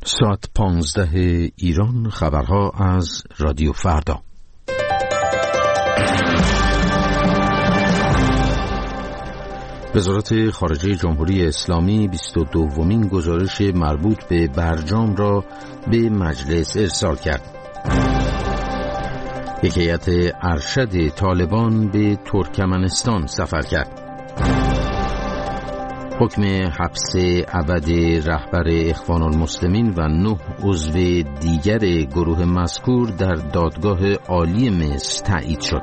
ساعت 15 ایران، خبرها از رادیو فردا. وزارت خارجه جمهوری اسلامی 22مین گزارش مربوط به برجام را به مجلس ارسال کرد. یک هیئت ارشد طالبان به ترکمنستان سفر کرد. حکم حبس ابد رهبر اخوان المسلمین و 9 عضو دیگر گروه مذکور در دادگاه عالی مصر تایید شد.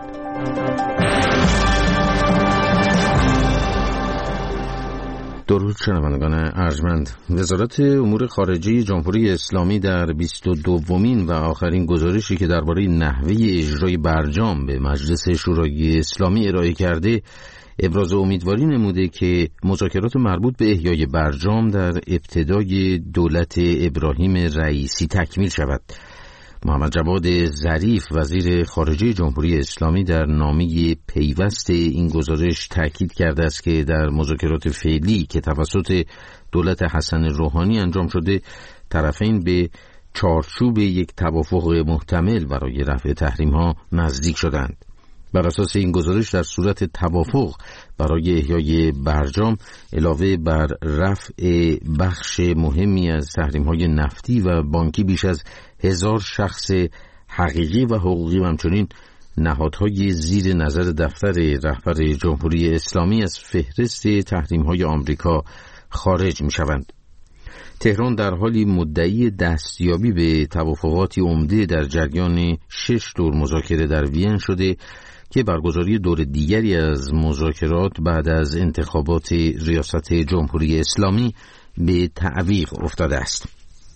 درود شنوندگان ارجمند. وزارت امور خارجه جمهوری اسلامی در 22مین و آخرین گزارشی که درباره نحوه اجرای برجام به مجلس شورای اسلامی ارائه کرده، ابراز امیدواری نموده که مذاکرات مربوط به احیای برجام در ابتدای دولت ابراهیم رئیسی تکمیل شود. محمد جواد ظریف وزیر خارجه جمهوری اسلامی در نامه پیوست این گزارش تاکید کرده است که در مذاکرات فعلی که توسط دولت حسن روحانی انجام شده، طرفین به چارچوب یک توافق محتمل برای رفع تحریم‌ها نزدیک شدند. بر اساس این گزارش در صورت توافق برای احیای برجام، علاوه بر رفع بخش مهمی از تحریم‌های نفتی و بانکی، بیش از 1000 شخص حقیقی و حقوقی و همچنین نهادهای زیر نظر دفتر رهبر جمهوری اسلامی از فهرست تحریم‌های آمریکا خارج می‌شوند. تهران در حالی مدعی دستیابی به توافقاتی عمده در جریان 6 دور مذاکره در وین شده که برگزاری دور دیگری از مذاکرات بعد از انتخابات ریاست جمهوری اسلامی به تعویق افتاده است.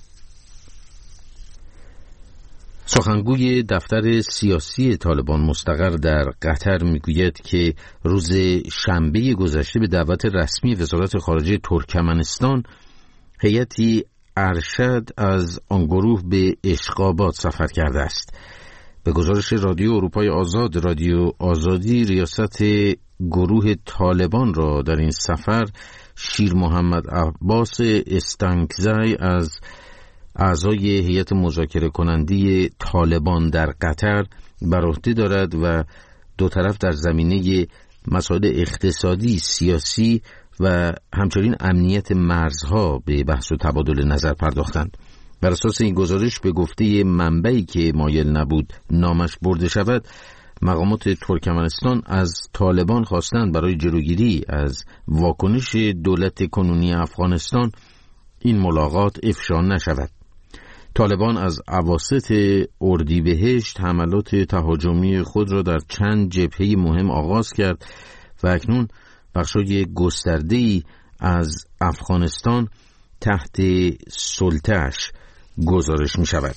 سخنگوی دفتر سیاسی طالبان مستقر در قطر میگوید که روز شنبه گذشته به دعوت رسمی وزارت خارجه ترکمنستان، هیئتی ارشد از آن گروه به اشقاباد سفر کرده است. به گزارش رادیو اروپای آزاد، رادیو آزادی ریاست گروه طالبان را در این سفر شیر محمد عباس استانکزی از اعضای هیئت مذاکره کننده طالبان در قطر بر عهده دارد و دو طرف در زمینه مسائل اقتصادی، سیاسی و همچنین امنیت مرزها به بحث و تبادل نظر پرداختند. بر اساس این گزارش، به گفته منبعی که مایل نبود نامش برده شود، مقامات ترکمنستان از طالبان خواستند برای جلوگیری از واکنش دولت کنونی افغانستان این ملاقات افشا نشود. طالبان از اواسط اردیبهشت حملات تهاجمی خود را در چند جبهه مهم آغاز کرد و اکنون بخشای گسترده‌ای از افغانستان تحت سلطه‌اش گزارش می شود.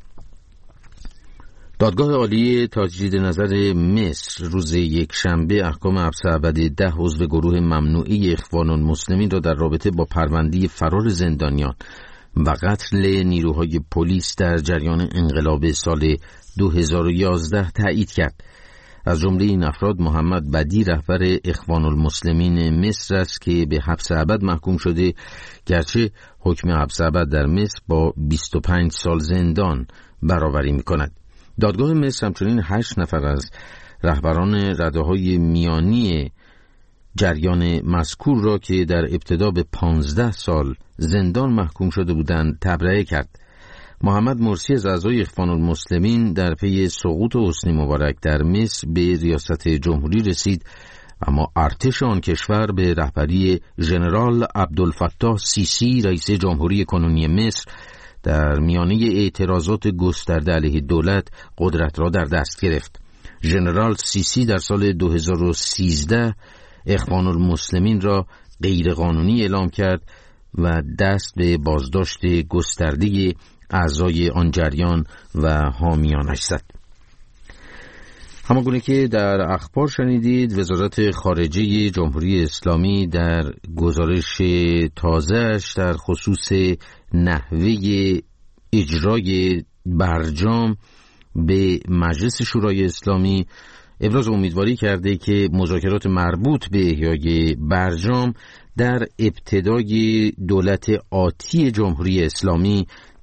دادگاه عالی تجدید نظر مصر روز یکشنبه احکام حبس ابدی 10 عضو گروه ممنوعه اخوان المسلمین را در رابطه با پرونده فرار زندانیان و قتل نیروهای پلیس در جریان انقلاب سال 2011 تایید کرد. از جمله این افراد محمد بدی رهبر اخوان المسلمین مصر است که به حبس ابد محکوم شده، گرچه حکم حبس ابد در مصر با 25 سال زندان برابری می‌کند. دادگاه مصر همچنین 8 نفر از رهبران رده‌های میانی جریان مذکور را که در ابتدا به 15 سال زندان محکوم شده بودند تبرئه کرد. محمد مرسی از اعضای اخوان المسلمین در پی سقوط حسنی مبارک در مصر به ریاست جمهوری رسید، اما ارتش آن کشور به رهبری ژنرال عبدالفتاح سیسی رئیس جمهوری کنونی مصر در میانه اعتراضات گسترده علیه دولت قدرت را در دست گرفت. ژنرال سیسی در سال 2013 اخوان المسلمین را غیرقانونی اعلام کرد و دست به بازداشت گسترده اعضای آن جریان و حامیانش زد. همانگونه که در اخبار شنیدید، وزارت خارجه جمهوری اسلامی در گزارش تازه‌اش در خصوص نحوه اجرای برجام به مجلس شورای اسلامی ابراز امیدواری کرده که مذاکرات مربوط به احیای برجام در ابتدای دولت آتی جمهوری اسلامی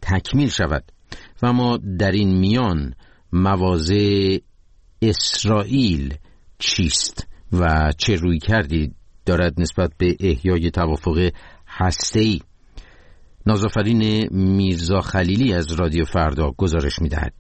تکمیل شود. و اما در این میان مواضع اسرائیل چیست و چه رویکردی دارد نسبت به احیای توافق هسته‌ای؟ نازآفرین میرزا خلیلی از رادیو فردا گزارش می‌دهد.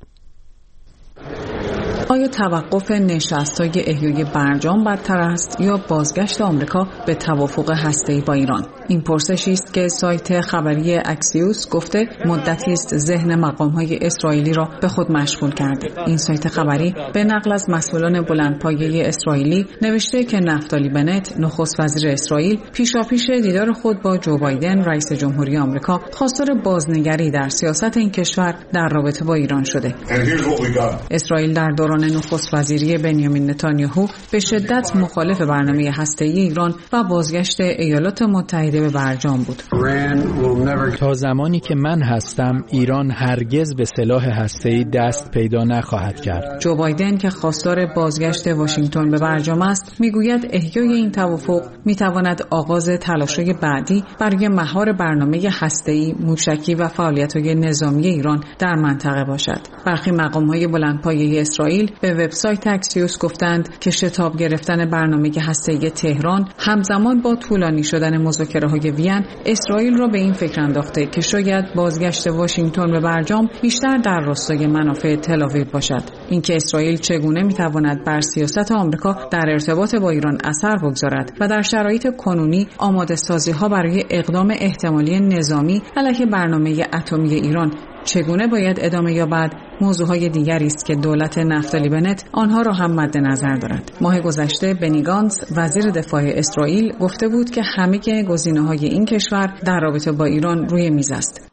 آیا توقف نشست‌های احیای برجام بدتر است یا بازگشت آمریکا به توافق هسته‌ای با ایران؟ این پرسشی است که سایت خبری اکسیوس گفته مدتی است ذهن مقام‌های اسرائیلی را به خود مشغول کرده. این سایت خبری به نقل از مسئولان بلندپایه اسرائیلی نوشته که نفتالی بنت نخست وزیر اسرائیل پیشاپیش دیدار خود با جو بایدن رئیس جمهوری آمریکا خواستار بازنگری در سیاست این کشور در رابطه با ایران شده. اسرائیل در دوران نخست وزیری بنیامین نتانیاهو به شدت مخالف برنامه هسته‌ای ایران و بازگشت ایالات متحده به برجام بود. تا زمانی که من هستم ایران هرگز به سلاح هسته‌ای دست پیدا نخواهد کرد. جو بایدن که خواستار بازگشت واشنگتن به برجام است میگوید احیای این توافق میتواند آغاز تلاش‌های بعدی برای مهار برنامه هسته‌ای، موشکی و فعالیت‌های نظامی ایران در منطقه باشد. برخی مقام‌های بلندپایه اسرائیل به وبسایت اکسیوس گفتند که شتاب گرفتن برنامه هسته‌ای تهران همزمان با طولانی شدن مذاکره‌های وین اسرائیل را به این فکر انداخته که شاید بازگشت واشنگتن به برجام بیشتر در راستای منافع تل‌آویو باشد. اینکه اسرائیل چگونه می‌تواند بر سیاست آمریکا در ارتباط با ایران اثر بگذارد و در شرایط کنونی آماده‌سازی‌ها برای اقدام احتمالی نظامی علیه برنامه اتمی ایران چگونه باید ادامه یابد، موضوعهای دیگری است که دولت نفتالی بنت آنها را هم مد نظر دارد. ماه گذشته بنی گانتز وزیر دفاع اسرائیل گفته بود که همه گزینه‌های این کشور در رابطه با ایران روی میز است.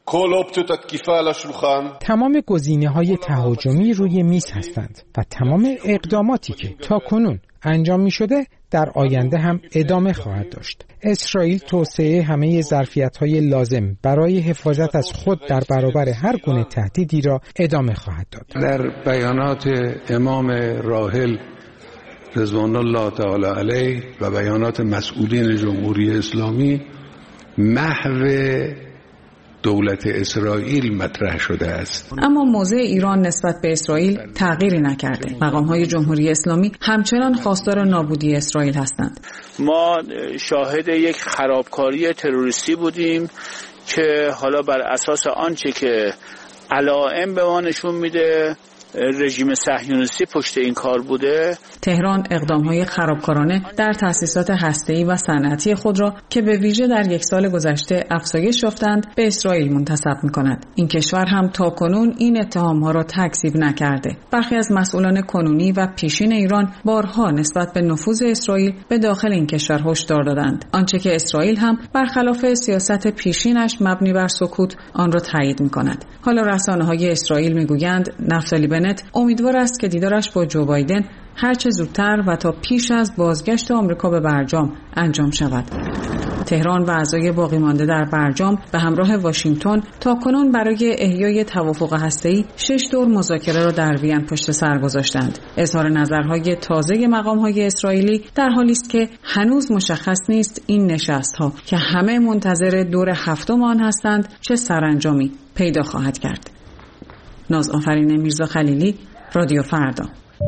تمام گزینه‌های تهاجمی روی میز هستند و تمام اقداماتی که تاکنون انجام می شده در آینده هم ادامه خواهد داشت. اسرائیل توسعه همه ظرفیت‌های لازم برای حفاظت از خود در برابر هر گونه تهدیدی را ادامه خواهد داد. در بیانات امام راحل رضوان الله تعالی علیه و بیانات مسئولین جمهوری اسلامی محو دولت اسرائیل مطرح شده است. اما موضع ایران نسبت به اسرائیل تغییری نکرده. مقام‌های جمهوری اسلامی همچنان خواستار نابودی اسرائیل هستند. ما شاهد یک خرابکاری تروریستی بودیم که حالا بر اساس آنچه که علائم به ما نشون میده رژیم صهیونیستی پشت این کار بوده. تهران اقدام‌های خرابکارانه در تأسیسات هسته‌ای و صنعتی خود را که به ویژه در یک سال گذشته افزایش یافتند به اسرائیل منتسب می‌کند. این کشور هم تاکنون این اتهام‌ها را تکذیب نکرده. برخی از مسئولان کنونی و پیشین ایران بارها نسبت به نفوذ اسرائیل به داخل این کشور هشدار دادند. آنچه که اسرائیل هم برخلاف سیاست پیشینش مبنی بر سکوت آن را تایید می‌کند. حالا رسانه‌های اسرائیل می‌گویند نفتالی بنت امیدوار است که دیدارش با جو بایدن هرچه زودتر و تا پیش از بازگشت آمریکا به برجام انجام شود. تهران و اعضای باقی مانده در برجام به همراه واشنگتن تاکنون برای احیای توافق هسته‌ای 6 دور مذاکره را در وین پشت سر گذاشتند. اظهار نظرهای تازه مقام‌های اسرائیلی در حالی است که هنوز مشخص نیست این نشست‌ها که همه منتظر دور هفتم آن هستند چه سرانجامی پیدا خواهد کرد. نازآفرین میرزا خلیلی، رادیو فردا.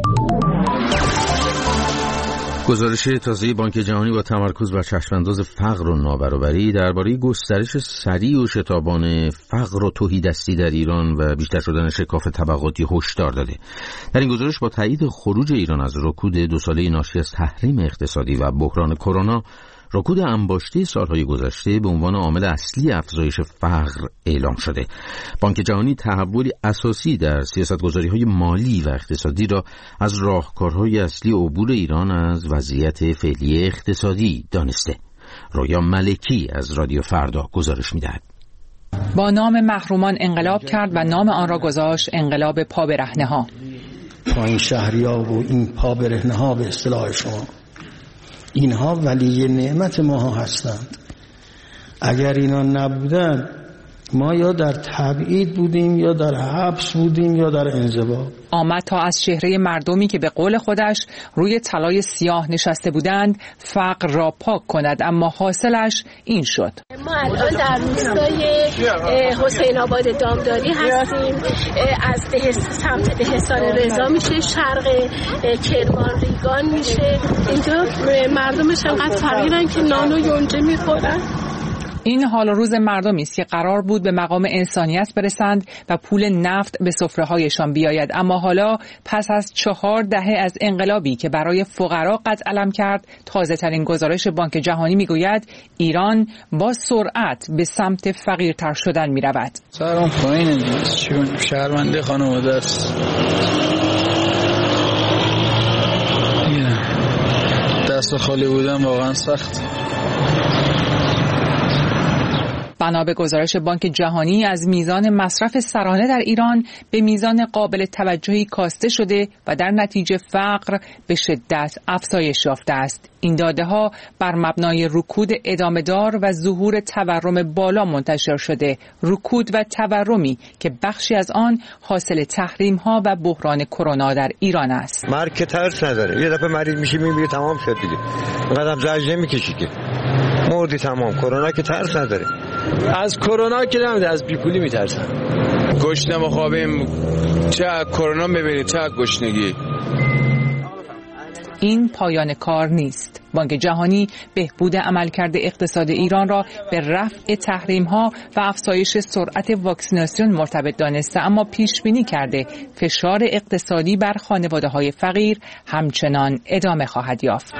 گزارش تازه بانک جهانی با تمرکز بر چشمانداز فقر و نابرابری درباره گسترش سریع و شتابان فقر و تهیدستی در ایران و بیشتر شدن شکاف طبقاتی هشدار داده. در این گزارش با تایید خروج ایران از رکود 2 ساله ناشی از تحریم اقتصادی و بحران کرونا، رکود انباشته سالهای گذشته به عنوان عامل اصلی افزایش فقر اعلام شده. بانک جهانی تحولی اساسی در سیاستگذاری‌های مالی و اقتصادی را از راهکارهای اصلی عبور ایران از وضعیت فعلی اقتصادی دانسته. رویا ملکی از رادیو فردا گزارش می‌دهد. با نام محرومان انقلاب کرد و نام آن را گذاشت انقلاب پا برهنه‌ها. پایین شهریار و این پا برهنه‌ها به اصطلاح شما، اینها ولی نعمت ما هستند. اگر اینا نبودن ما یا در تبعید بودیم یا در حبس بودیم یا در انزوا. آمد تا از چهره مردمی که به قول خودش روی طلای سیاه نشسته بودند فقر را پاک کند، اما حاصلش این شد. ما الان در روستای حسین آباد دامداری هستیم. از سمت دهستان رضا میشه، شرق کرمان ریگان میشه. اینجا مردمش انقدر فقیرن که نان و یونجه میخورن. این حال و روز مردمی است که قرار بود به مقام انسانیت برسند و پول نفت به سفره‌هایشان بیاید، اما حالا پس از 4 دهه از انقلابی که برای فقرا قد علم کرد، تازه‌ترین گزارش بانک جهانی میگوید ایران با سرعت به سمت فقیرتر شدن میرود. سرم پایینه، چون شهرونده خانواده است. دست خالی بودن واقعا سخت. بنا به گزارش بانک جهانی از میزان مصرف سرانه در ایران به میزان قابل توجهی کاسته شده و در نتیجه فقر به شدت افزایش یافته است. این داده‌ها بر مبنای رکود ادامه‌دار و ظهور تورم بالا منتشر شده، رکود و تورمی که بخشی از آن حاصل تحریم‌ها و بحران کرونا در ایران است. مرگ که ترس نداره، یه دفعه مریض میشی میبینی تمام شد دیگه، اینقدر زجر نمیکشی که مردی تمام. کرونا که ترس نداره. از کرونا که نمیده، از بیپولی میترسن. گشنه مخابیم، چه کرونا ببینید چه گشنگی. این پایان کار نیست. بانک جهانی بهبود عملکرد اقتصاد ایران را به رفع تحریم‌ها و افزایش سرعت واکسیناسیون مرتبط دانسته، اما پیش بینی کرده فشار اقتصادی بر خانواده‌های فقیر همچنان ادامه خواهد یافت.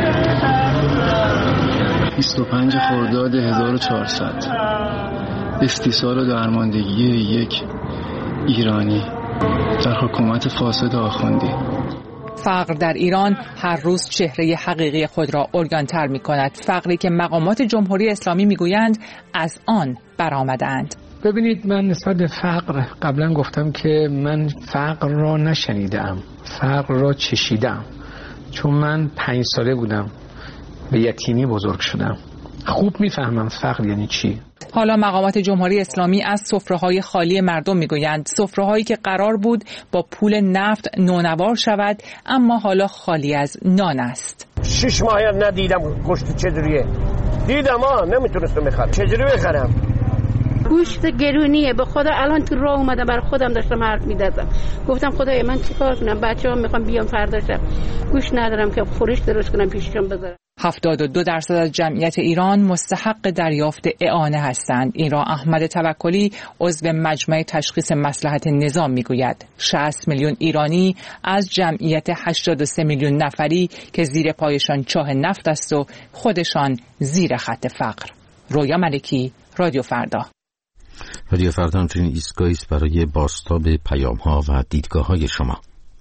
25 خرداد 1400 استیصال و درماندگی یک ایرانی در حکومت فاسد آخوندی. فقر در ایران هر روز چهره حقیقی خود را عریان‌تر می‌کند. فقری که مقامات جمهوری اسلامی می‌گویند از آن برآمده‌اند. ببینید، من نسبت به فقر قبلا گفتم که من فقر را نشنیدم، فقر را چشیدم، چون من 5 ساله بودم به یتیمی بزرگ شدم. خوب میفهمم فقر یعنی چی. حالا مقامات جمهوری اسلامی از سفره‌های خالی مردم میگویند، سفره‌هایی که قرار بود با پول نفت نونوار شود اما حالا خالی از نان است. 6 ماه ندیدم گوشت چجوریه. دیدم نمیتونستم بخرم. چجوری بخرم؟ گوشت گرونیه به خدا. الان تو راه اومدم برای خودم داشتم حرف می‌زدم، گفتم خدایا من چیکار کنم، بچه‌ها میخوام بیام فردا شب، گوشت ندارم که خورش درست کنم پیششون بذارم. 72% از جمعیت ایران مستحق دریافت اعانه هستند. این را احمد توکلی عضو مجمع تشخیص مصلحت نظام میگوید. 60 میلیون ایرانی از جمعیت 83 میلیون نفری که زیر پایشان چاه نفت است و خودشان زیر خط فقر. رویا ملکی، رادیو فردا. رادیو فردا همچنین ایستگاهی است برای بازتاب پیام‌ها و دیدگاه‌های شما.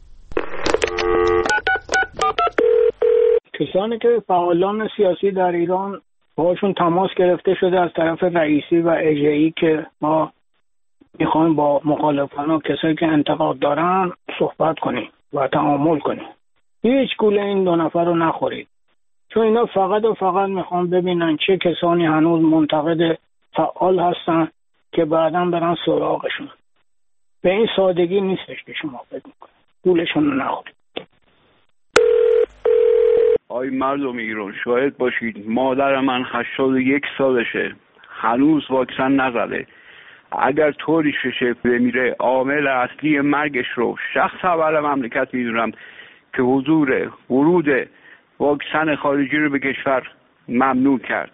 کسانی که فعالان سیاسی در ایران باشون تماس گرفته شده از طرف رئیسی و اجهایی که ما میخوایم با مخالفان و کسایی که انتقاد دارن صحبت کنیم و تعامل کنیم. هیچ گوله این 2 نفر رو نخورید، چون اینا فقط و فقط میخوان ببینن چه کسانی هنوز منتقد فعال هستن که بعداً برن سراغشون. به این سادگی نیستش که شما فکر میکنید. گولشون رو نخورید. آی مردم ایران، شاهد باشید مادر من 81 سالشه، هنوز واکسن نزده. اگر طوری ششه بمیره، عامل اصلی مرگش رو شخص اول مملکت میدونم که ورود واکسن خارجی رو به کشور ممنوع کرد.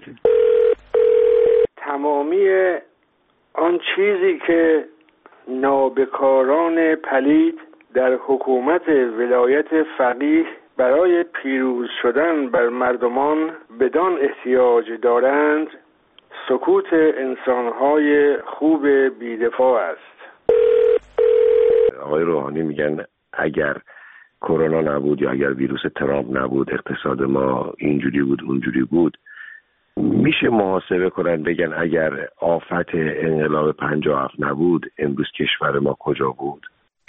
تمامی آن چیزی که نابکاران پلید در حکومت ولایت فقیه برای پیروز شدن بر مردمان بدان احتیاج دارند، سکوت انسانهای خوب بی‌دفاع است. آقای روحانی میگن اگر کرونا نبود یا اگر ویروس ترامپ نبود اقتصاد ما اینجوری بود اونجوری بود. میشه محاسبه کنن بگن اگر آفت انقلاب 57 نبود امروز کشور ما کجا بود؟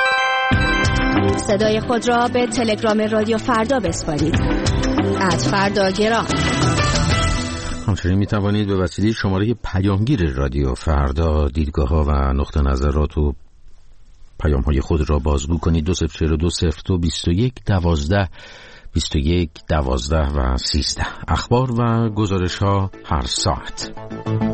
صدای خود را به تلگرام رادیو فردا بسپارید. @فرداگرام. همچنین می توانید به وسیله شماره پیامگیر رادیو فردا دیدگاه ها و نقطه نظرات و پیام های خود را بازگو کنید. 2042022112 و 13. اخبار و گزارش ها هر ساعت.